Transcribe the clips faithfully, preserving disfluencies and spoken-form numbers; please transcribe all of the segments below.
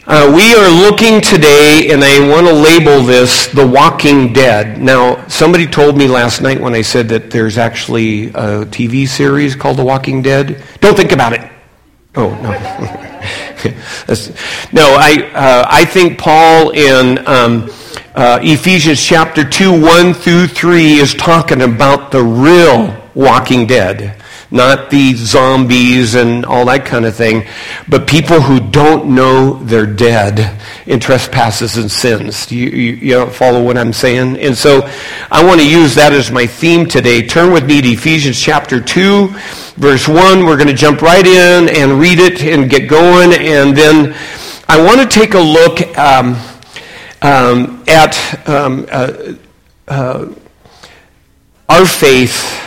Uh, we are looking today, and I want to label this The Walking Dead. Now, somebody told me last night when I said that there's actually a T V series called The Walking Dead. Don't think about it. Oh, no. no, I uh, I think Paul in um, uh, Ephesians chapter two, one through three is talking about the real Walking Dead. Not the zombies and all that kind of thing, but people who don't know they're dead in trespasses and sins. Do you, you, you follow what I'm saying? And so I want to use that as my theme today. Turn with me to Ephesians chapter two, verse one. We're going to jump right in and read it and get going. And then I want to take a look um, um, at um, uh, uh, our faith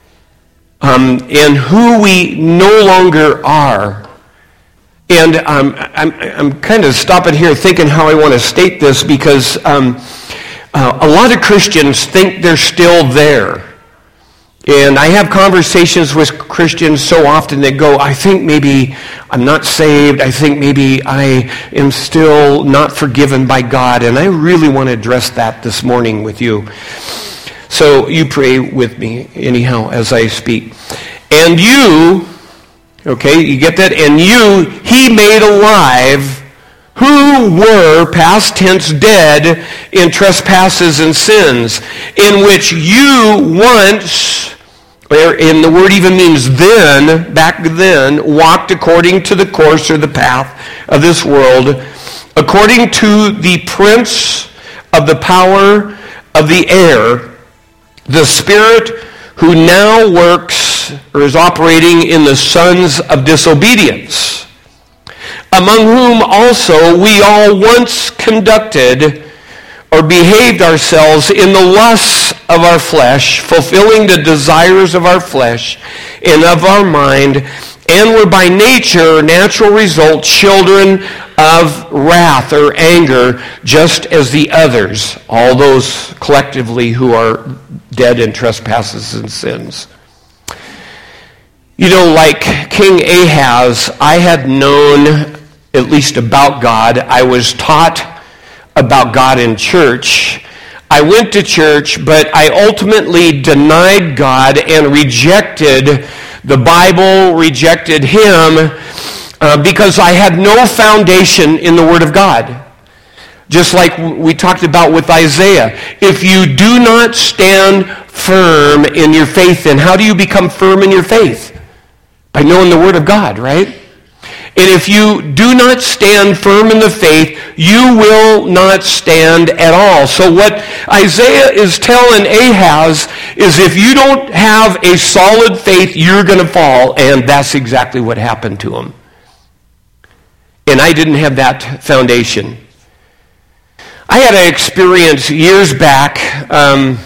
Um, and who we no longer are. And um, I'm, I'm kind of stopping here thinking how I want to state this because um, uh, a lot of Christians think they're still there. And I have conversations with Christians so often that go, I think maybe I'm not saved. I think maybe I am still not forgiven by God. And I really want to address that this morning with you. So you pray with me anyhow as I speak. And you, okay, you get that? And you, he made alive who were, past tense, dead in trespasses and sins, in which you once, and the word even means then, back then, walked according to the course or the path of this world, according to the prince of the power of the air, the spirit who now works or is operating in the sons of disobedience, among whom also we all once conducted or behaved ourselves in the lusts of our flesh, fulfilling the desires of our flesh and of our mind, and were by nature, natural result, children of wrath or anger, just as the others, all those collectively who are dead in trespasses and sins. You know, like King Ahaz, I had known at least about God. I was taught about God in church. I went to church, but I ultimately denied God and rejected the Bible, rejected Him, uh, because I had no foundation in the Word of God. Just like we talked about with Isaiah. If you do not stand firm in your faith, then how do you become firm in your faith? By knowing the Word of God, right? And if you do not stand firm in the faith, you will not stand at all. So what Isaiah is telling Ahaz is if you don't have a solid faith, you're going to fall. And that's exactly what happened to him. And I didn't have that foundation. I had an experience years back, um,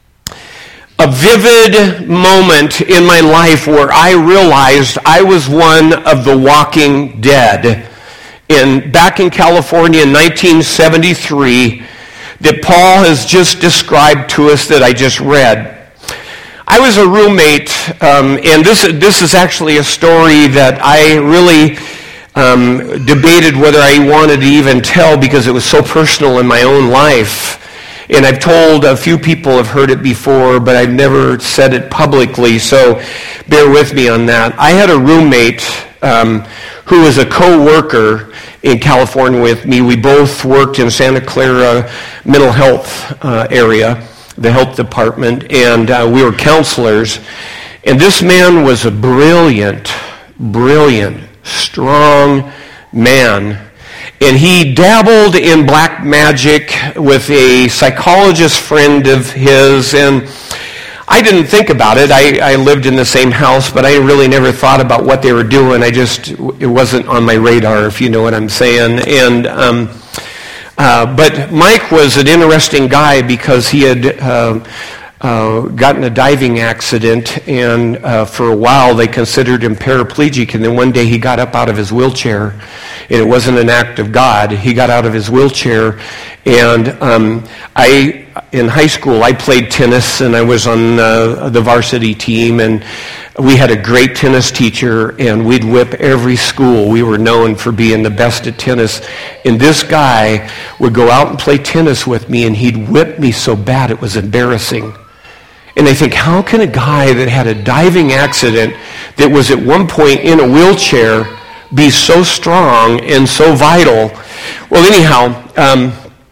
a vivid moment in my life where I realized I was one of the walking dead. In, back in California in nineteen seventy-three, that Paul has just described to us that I just read. I was a roommate, um, and this, this is actually a story that I really um, debated whether I wanted to even tell because it was so personal in my own life. And I've told a few people have heard it before, but I've never said it publicly, so bear with me on that. I had a roommate um, who was a co-worker in California with me. We both worked in Santa Clara mental health uh, area, the health department, and uh, we were counselors. And this man was a brilliant, brilliant, strong man. And he dabbled in black magic with a psychologist friend of his, and I didn't think about it. I, I lived in the same house, but I really never thought about what they were doing. I just, it wasn't on my radar, if you know what I'm saying. And um, uh, but Mike was an interesting guy because he had uh, uh, gotten a diving accident, and uh, for a while they considered him paraplegic, and then one day he got up out of his wheelchair, and it wasn't an act of God. He got out of his wheelchair, and um, I in high school, I played tennis, and I was on uh, the varsity team, and we had a great tennis teacher, and we'd whip every school. We were known for being the best at tennis. And this guy would go out and play tennis with me, and he'd whip me so bad it was embarrassing. And I think, how can a guy that had a diving accident that was at one point in a wheelchair be so strong and so vital? Well, anyhow, um,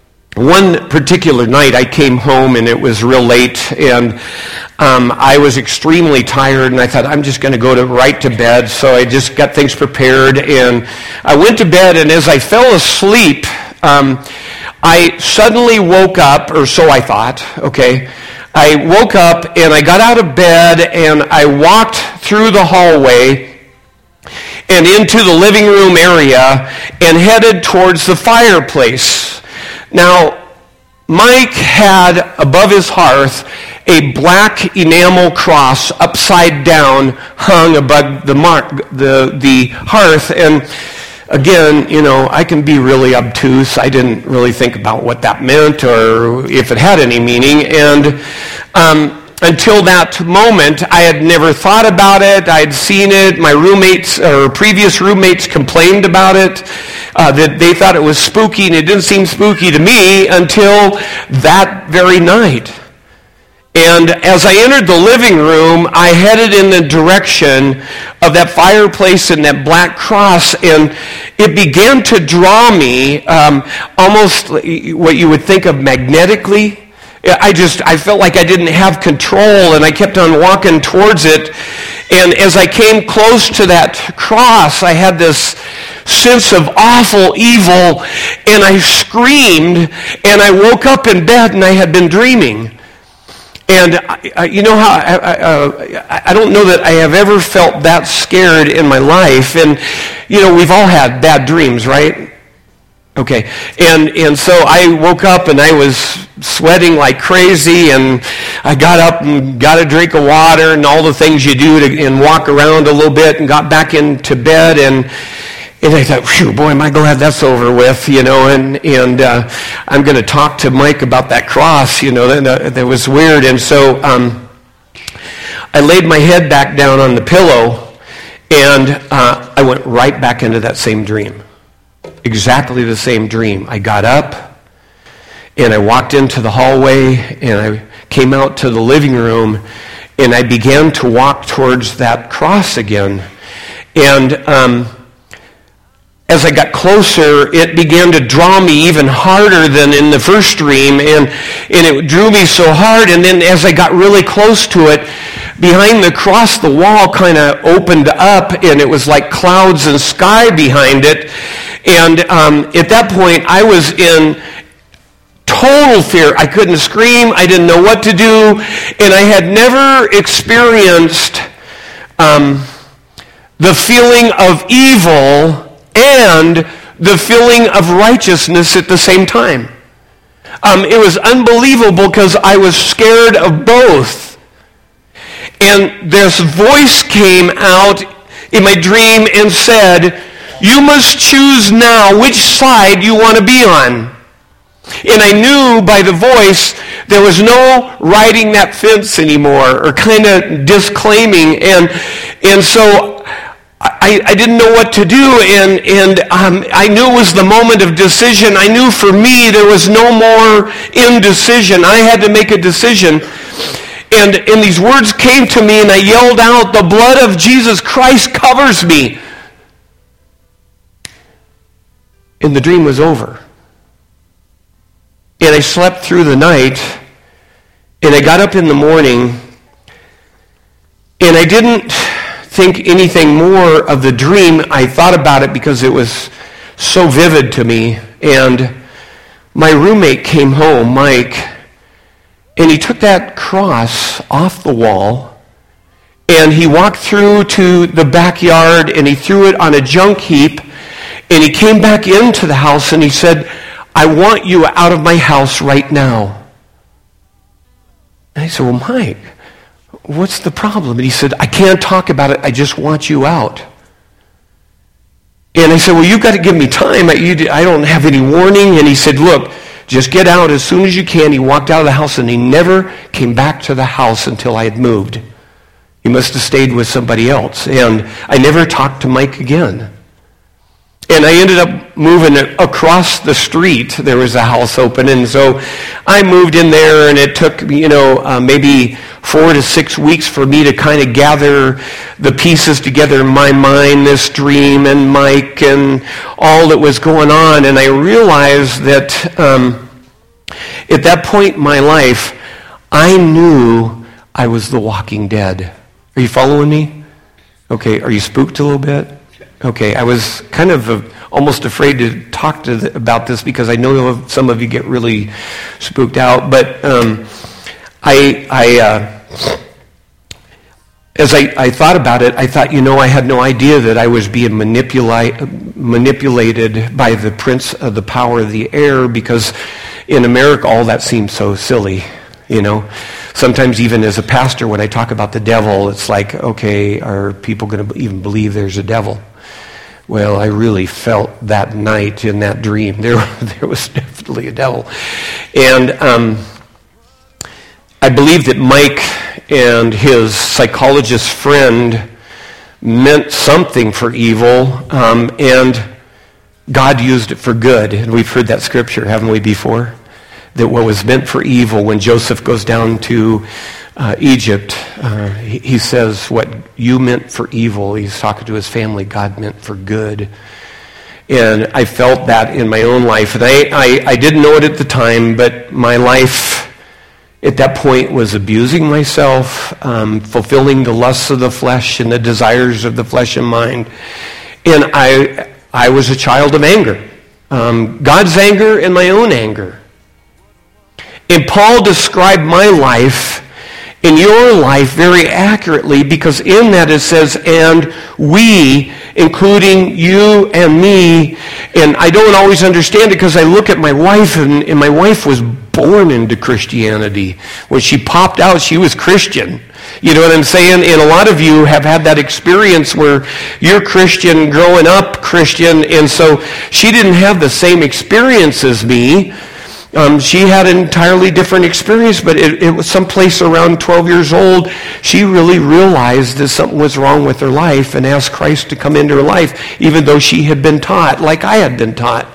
one particular night I came home and it was real late, and um, I was extremely tired, and I thought, I'm just going to go to right to bed. So I just got things prepared, and I went to bed, and as I fell asleep, um, I suddenly woke up, or so I thought, okay. I woke up, and I got out of bed, and I walked through the hallway and into the living room area and headed towards the fireplace. Now, Mike had above his hearth a black enamel cross upside down hung above the mark, the, the hearth. And again, you know, I can be really obtuse. I didn't really think about what that meant or if it had any meaning. And um, until that moment, I had never thought about it. I had seen it. My roommates or previous roommates complained about it, uh, that they thought it was spooky, and it didn't seem spooky to me until that very night. And as I entered the living room, I headed in the direction of that fireplace and that black cross, and it began to draw me um, almost what you would think of magnetically. I just, I felt like I didn't have control, and I kept on walking towards it. And as I came close to that cross, I had this sense of awful evil, and I screamed, and I woke up in bed, and I had been dreaming. And I, I, you know how, I, I, uh, I don't know that I have ever felt that scared in my life. And, you know, we've all had bad dreams, right? Okay, and and so I woke up and I was sweating like crazy, and I got up and got a drink of water and all the things you do to, and walk around a little bit, and got back into bed, and and I thought, phew, boy, am I glad that's over with, you know, and and uh, I'm going to talk to Mike about that cross, you know, that, that was weird. And so um, I laid my head back down on the pillow, and uh, I went right back into that same dream. Exactly the same dream. I got up, and I walked into the hallway, and I came out to the living room, and I began to walk towards that cross again. And um, as I got closer, it began to draw me even harder than in the first dream, and, and it drew me so hard. And then as I got really close to it, behind the cross, the wall kind of opened up, and it was like clouds and sky behind it. And um, at that point, I was in total fear. I couldn't scream. I didn't know what to do. And I had never experienced um, the feeling of evil and the feeling of righteousness at the same time. Um, it was unbelievable because I was scared of both. And this voice came out in my dream and said, "You must choose now which side you want to be on." And I knew by the voice there was no riding that fence anymore, or kind of disclaiming. And and so I, I didn't know what to do, and, and um, I knew it was the moment of decision. I knew for me there was no more indecision. I had to make a decision. And, and these words came to me, and I yelled out, "The blood of Jesus Christ covers me." And the dream was over. And I slept through the night, and I got up in the morning, and I didn't think anything more of the dream. I thought about it because it was so vivid to me. And my roommate came home, Mike, and he took that cross off the wall, and he walked through to the backyard, and he threw it on a junk heap. And he came back into the house, and he said, "I want you out of my house right now." And I said, "Well, Mike, what's the problem?" And he said, "I can't talk about it. I just want you out." And I said, "Well, you've got to give me time. I, you, I don't have any warning." And he said, "Look, Just get out as soon as you can. He walked out of the house, and he never came back to the house until I had moved. He must have stayed with somebody else. And I never talked to Mike again. And I ended up moving across the street. There was a house open, and so I moved in there, and it took, you know, uh, maybe four to six weeks for me to kind of gather the pieces together in my mind, this dream and Mike and all that was going on. And I realized that um, at that point in my life, I knew I was the walking dead. Are you following me? Okay, are you spooked a little bit? Okay, I was kind of uh, almost afraid to talk to the, about this because I know some of you get really spooked out. But um, I, I uh, as I, I thought about it, I thought, you know, I had no idea that I was being manipulate, manipulated by the prince of the power of the air, because in America, all that seems so silly, you know. Sometimes even as a pastor, when I talk about the devil, it's like, okay, are people going to even believe there's a devil? Well, I really felt that night in that dream, there, there was definitely a devil. And um, I believe that Mike and his psychologist friend meant something for evil, um, and God used it for good. And we've heard that scripture, haven't we, before? That what was meant for evil, when Joseph goes down to uh, Egypt, uh, he, he says, what you meant for evil, he's talking to his family, God meant for good. And I felt that in my own life. And I, I, I didn't know it at the time, but my life at that point was abusing myself, um, fulfilling the lusts of the flesh and the desires of the flesh and mind. And I, I was a child of anger. Um, God's anger and my own anger. And Paul described my life and your life very accurately, because in that it says, and we, including you and me. And I don't always understand it because I look at my wife, and, and my wife was born into Christianity. When she popped out, she was Christian. You know what I'm saying? And a lot of you have had that experience where you're Christian, growing up Christian, and so she didn't have the same experience as me. Um, she had an entirely different experience, but it, it was someplace around twelve years old. She really realized that something was wrong with her life and asked Christ to come into her life, even though she had been taught like I had been taught.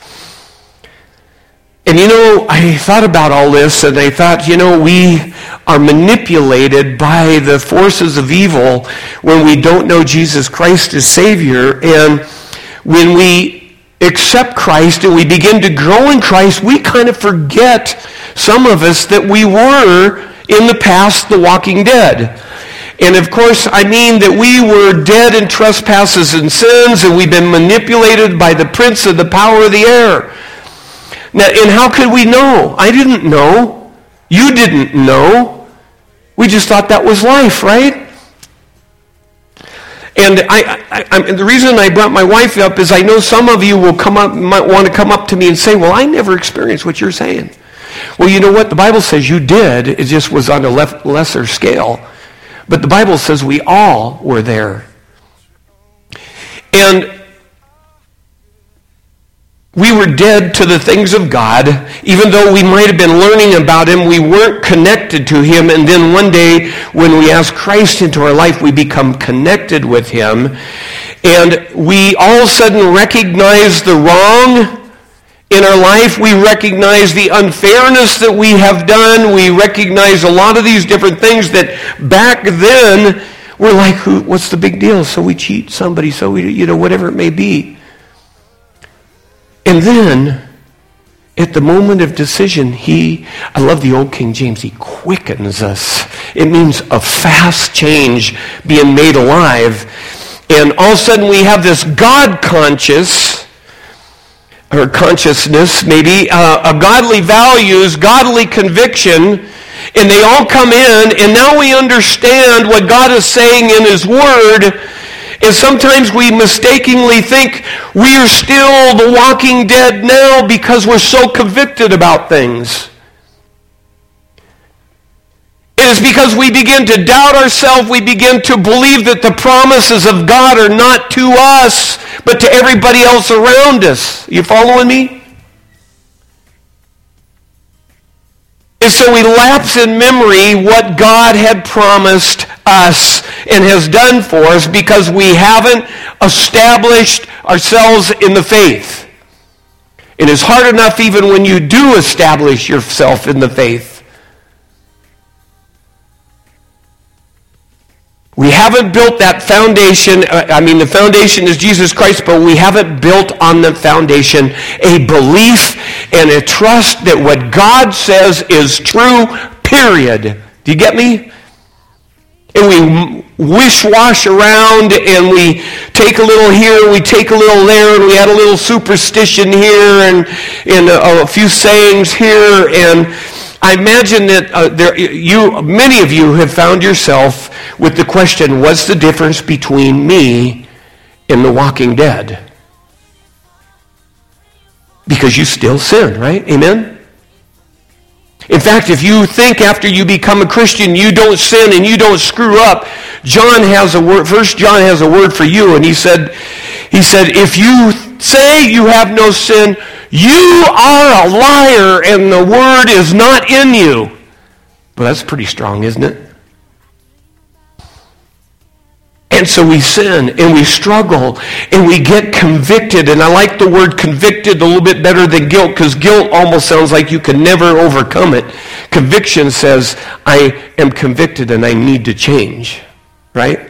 And you know, I thought about all this, and I thought, you know, we are manipulated by the forces of evil when we don't know Jesus Christ as Savior. And when we accept Christ and we begin to grow in Christ, we kind of forget, some of us, that we were in the past the walking dead. And of course, I mean that we were dead in trespasses and sins, and we've been manipulated by the prince of the power of the air. Now, and how could we know? I didn't know. You didn't know. We just thought that was life, right? And I, I, I, the reason I brought my wife up is I know some of you will come up, might want to come up to me and say, well, I never experienced what you're saying. Well, you know what? The Bible says you did. It just was on a lef- lesser scale. But the Bible says we all were there. And we were dead to the things of God. Even though we might have been learning about Him, we weren't connected to Him. And then one day, when we ask Christ into our life, we become connected with Him. And we all of a sudden recognize the wrong in our life. We recognize the unfairness that we have done. We recognize a lot of these different things that back then we're like, Who, what's the big deal? So we cheat somebody, so we, you know, whatever it may be. And then, at the moment of decision, he, I love the old King James, he quickens us. It means a fast change, being made alive. And all of a sudden we have this God conscious, or consciousness maybe, uh, a godly values, godly conviction, and they all come in, and now we understand what God is saying in His Word. And sometimes we mistakenly think we are still the walking dead now because we're so convicted about things. It is because we begin to doubt ourselves, we begin to believe that the promises of God are not to us, but to everybody else around us. You following me? And so we lapse in memory what God had promised us and has done for us because we haven't established ourselves in the faith. It is hard enough even when you do establish yourself in the faith. We haven't built that foundation. I mean, the foundation is Jesus Christ, but we haven't built on the foundation a belief and a trust that what God says is true, period. Do you get me? And we wish-wash around, and we take a little here, we take a little there, and we add a little superstition here, and, and a, a few sayings here, and I imagine that uh, there, you, many of you have found yourself with the question, what's the difference between me and the walking dead? Because you still sin, right? Amen? In fact, if you think after you become a Christian you don't sin and you don't screw up, John has a word, First John has a word for you, and he said, he said, if you say you have no sin, you are a liar and the word is not in you. Well, that's pretty strong, isn't it? And so we sin and we struggle and we get convicted. And I like the word convicted a little bit better than guilt, because guilt almost sounds like you can never overcome it. Conviction says, I am convicted and I need to change. Right?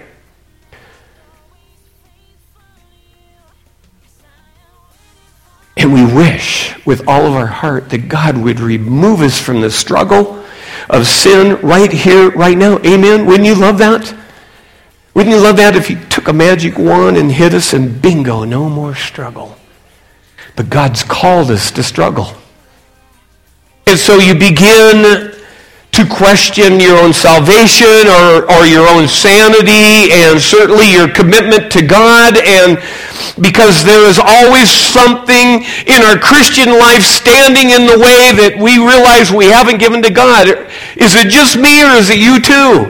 And we wish with all of our heart that God would remove us from the struggle of sin right here, right now. Amen? Wouldn't you love that? Wouldn't you love that if you took a magic wand and hit us and bingo, no more struggle? But God's called us to struggle. And so you begin to question your own salvation or, or your own sanity and certainly your commitment to God, and because there is always something in our Christian life standing in the way that we realize we haven't given to God. Is it just me or is it you too?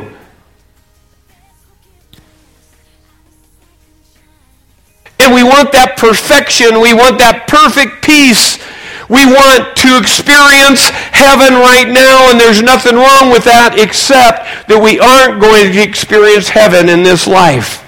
And we want that perfection. We want that perfect peace. We want to experience heaven right now, and there's nothing wrong with that except that we aren't going to experience heaven in this life.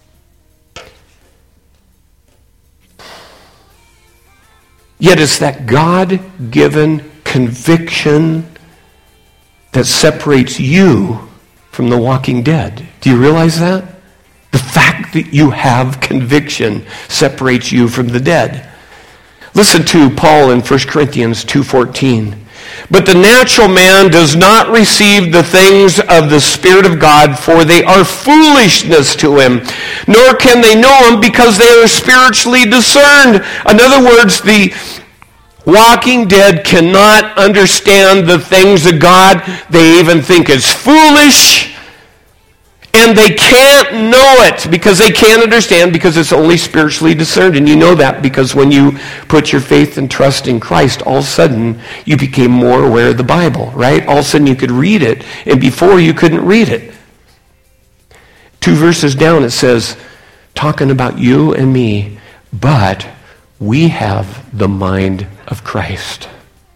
Yet it's that God-given conviction that separates you from the walking dead. Do you realize that? The fact that you have conviction separates you from the dead. Listen to Paul in First Corinthians two fourteen. But the natural man does not receive the things of the Spirit of God, for they are foolishness to him, nor can they know him because they are spiritually discerned. In other words, the walking dead cannot understand the things of God. They even think it's foolish. And they can't know it because they can't understand, because it's only spiritually discerned. And you know that because when you put your faith and trust in Christ, all of a sudden you became more aware of the Bible, right? All of a sudden you could read it, and before you couldn't read it. Two verses down it says, talking about you and me, but we have the mind of Christ.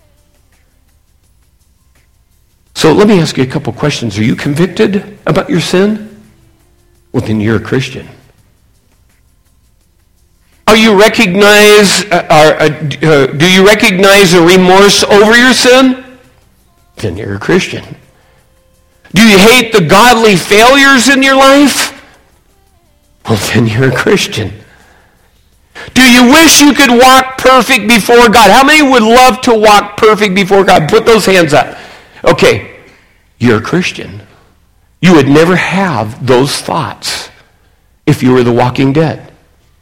So let me ask you a couple questions. Are you convicted about your sin? Well, then you're a Christian. Are you recognize? Uh, uh, uh, do you recognize a remorse over your sin? Then you're a Christian. Do you hate the godly failures in your life? Well, then you're a Christian. Do you wish you could walk perfect before God? How many would love to walk perfect before God? Put those hands up. Okay, you're a Christian. You would never have those thoughts if you were the walking dead.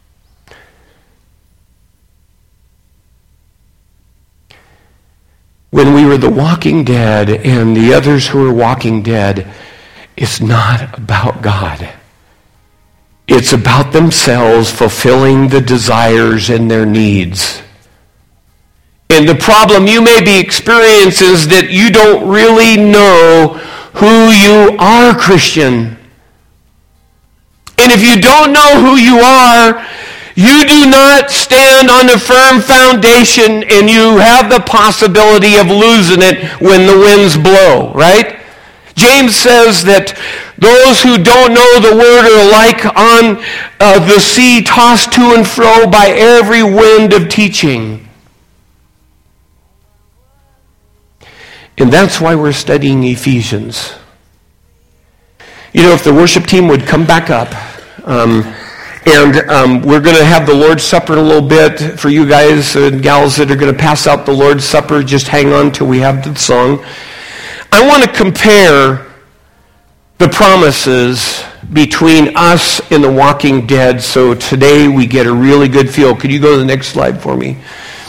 When we were the walking dead and the others who were walking dead, it's not about God. It's about themselves fulfilling the desires and their needs. And the problem you may be experiencing is that you don't really know who you are, Christian. And if you don't know who you are, You do not stand on a firm foundation, and you have the possibility of losing it when the winds blow, right? James says that those who don't know the word are like on uh, the sea, tossed to and fro by every wind of teaching. And that's why we're studying Ephesians. You know, if the worship team would come back up, um, and um, we're going to have the Lord's Supper in a little bit. For you guys and gals that are going to pass out the Lord's Supper, just hang on till we have the song. I want to compare the promises between us and the walking dead, so today we get a really good feel. Could you go to the next slide for me?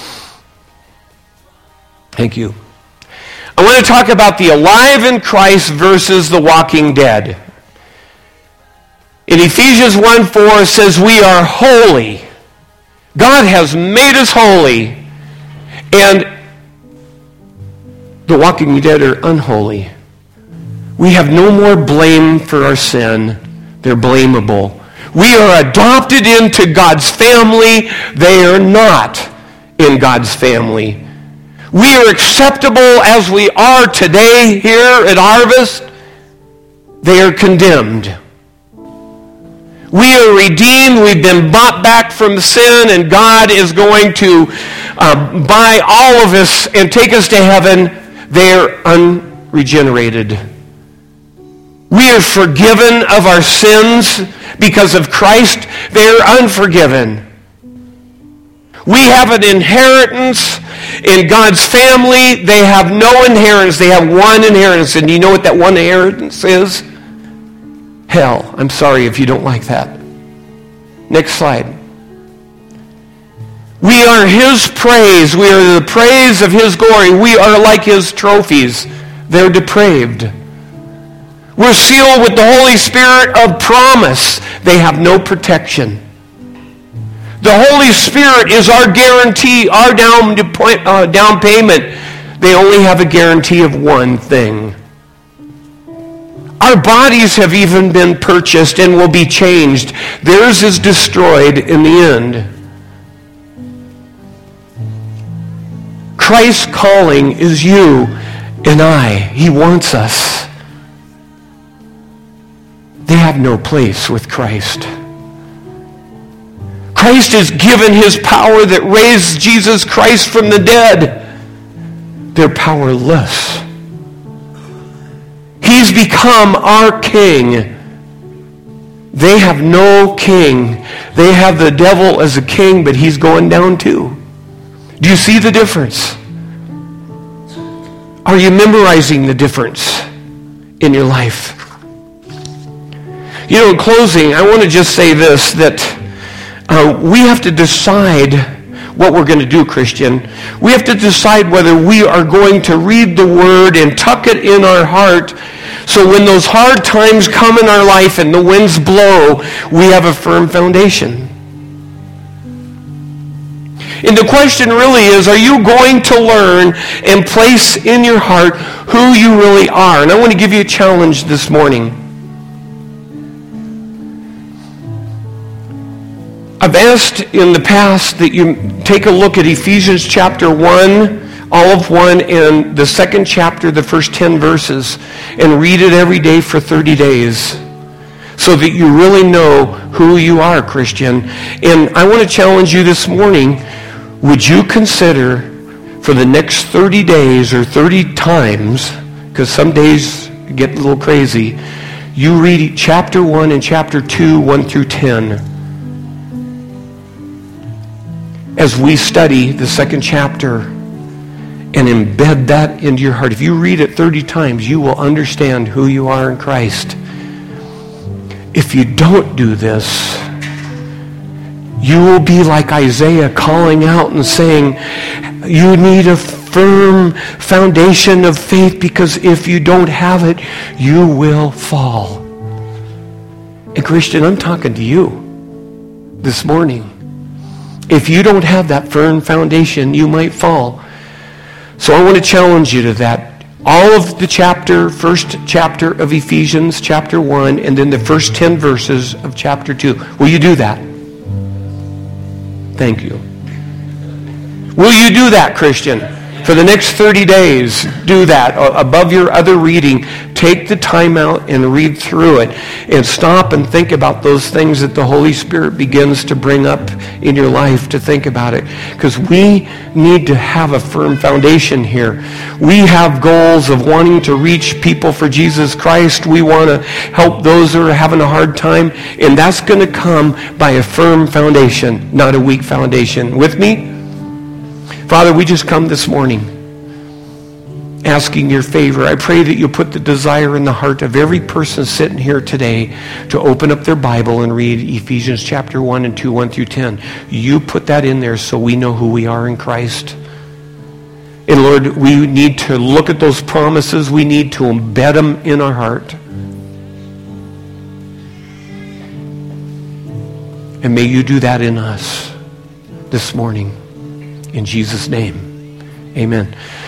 Thank you. I want to talk about the alive in Christ versus the walking dead. In Ephesians one four, it says we are holy. God has made us holy. And the walking dead are unholy. We have no more blame for our sin. They're blamable. We are adopted into God's family. They are not in God's family. We are acceptable as we are today here at Harvest. They are condemned. We are redeemed. We've been bought back from sin, and God is going to uh, buy all of us and take us to heaven. They are unregenerated. We are forgiven of our sins because of Christ. They are unforgiven. We have an inheritance in God's family. They have no inheritance. They have one inheritance. And do you know what that one inheritance is? Hell. I'm sorry if you don't like that. Next slide. We are His praise. We are the praise of His glory. We are like His trophies. They're depraved. We're sealed with the Holy Spirit of promise. They have no protection. The Holy Spirit is our guarantee, our down, uh, down payment. They only have a guarantee of one thing. Our bodies have even been purchased and will be changed. Theirs is destroyed in the end. Christ's calling is you and I. He wants us. They have no place with Christ. Christ has given His power that raised Jesus Christ from the dead. They're powerless. He's become our king. They have no king. They have the devil as a king, but he's going down too. Do you see the difference? Are you memorizing the difference in your life? You know, in closing, I want to just say this, that uh, we have to decide what we're going to do, Christian. We have to decide whether we are going to read the Word and tuck it in our heart, so when those hard times come in our life and the winds blow, we have a firm foundation. And the question really is, are you going to learn and place in your heart who you really are? And I want to give you a challenge this morning. I've asked in the past that you take a look at Ephesians chapter one, all of one, and the second chapter, the first ten verses, and read it every day for thirty days so that you really know who you are, Christian. And I want to challenge you this morning, would you consider for the next thirty days or thirty times, because some days get a little crazy, you read chapter one and chapter two, one through ten. As we study the second chapter and embed that into your heart. If you read it thirty times, you will understand who you are in Christ. If you don't do this, you will be like Isaiah calling out and saying, you need a firm foundation of faith, because if you don't have it, you will fall. And Christian, I'm talking to you this morning. If you don't have that firm foundation, you might fall. So I want to challenge you to that. All of the chapter, first chapter of Ephesians, chapter one, and then the first ten verses of chapter two. Will you do that? Thank you. Will you do that, Christian? For the next thirty days, do that. Above your other reading, take the time out and read through it. And stop and think about those things that the Holy Spirit begins to bring up in your life to think about it. Because we need to have a firm foundation here. We have goals of wanting to reach people for Jesus Christ. We want to help those who are having a hard time. And that's going to come by a firm foundation, not a weak foundation. With me? Father, we just come this morning asking your favor. I pray that you'll put the desire in the heart of every person sitting here today to open up their Bible and read Ephesians chapter one and two, one through ten. You put that in there so we know who we are in Christ. And Lord, we need to look at those promises. We need to embed them in our heart. And may you do that in us this morning. In Jesus' name, amen.